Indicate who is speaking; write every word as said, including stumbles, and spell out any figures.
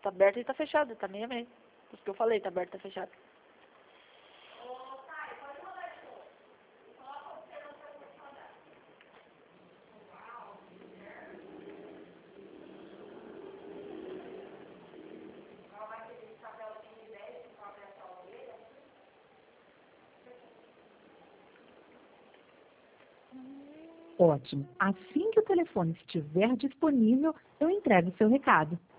Speaker 1: Tá aberto e tá fechado, tá meio a meio. Por isso que eu falei, tá aberto e tá fechado.
Speaker 2: Ótimo. Assim que o telefone estiver disponível, eu entrego o seu recado.